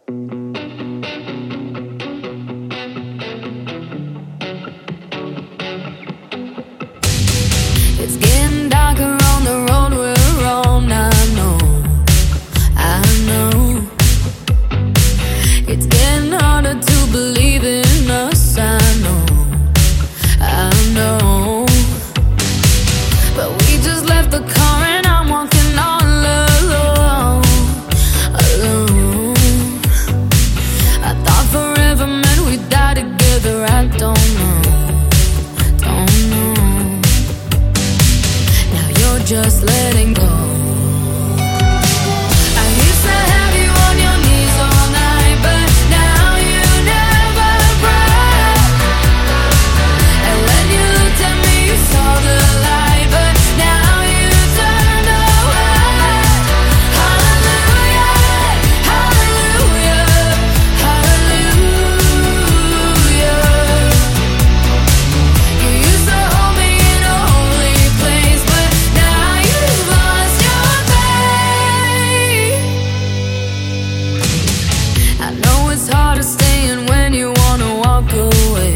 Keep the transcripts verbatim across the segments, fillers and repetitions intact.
It's getting darker on the road we're on. I know, I know. It's getting harder to believe in us. I know, I know. But we just left the car and I'm walking all alone, alone. I thought forever meant we'd die together. I don't know, don't know. Now you're just letting go. I used to have you on your knees all night, but now you never cry. And when you looked at me, you saw the light, but now you turned away. Hallelujah, hallelujah, hallelujah. You used to hold me in a holy place, but now you've lost your faith. I know it's hard to stay in when you wanna walk away,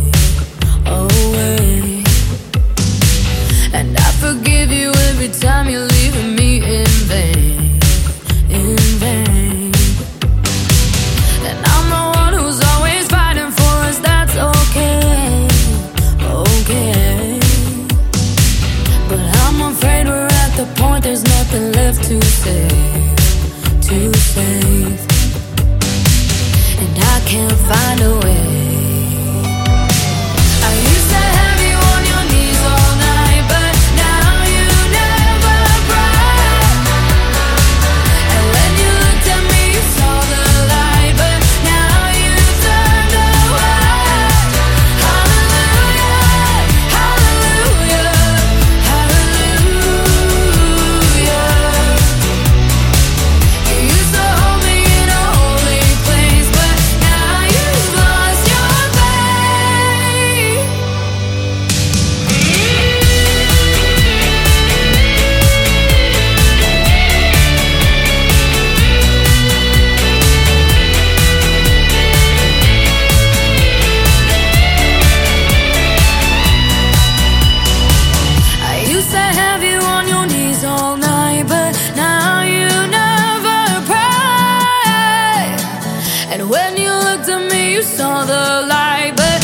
away. And I forgive you every time you're leaving me in vain, in vain. And I'm the one who's always fighting for us, that's okay, okay. But I'm afraid we're at the point there's nothing left to save, to save. And I can't find a way. I used to have you on your knees all night, but now you never cry. And when you looked at me, you saw the light, but now you turned away. Hallelujah, hallelujah, hallelujah. You used to hold me in a holy place, but now you've lost your faith. I used to have you on your knees all night, but now you never pray. And when you looked at me, you saw the light, but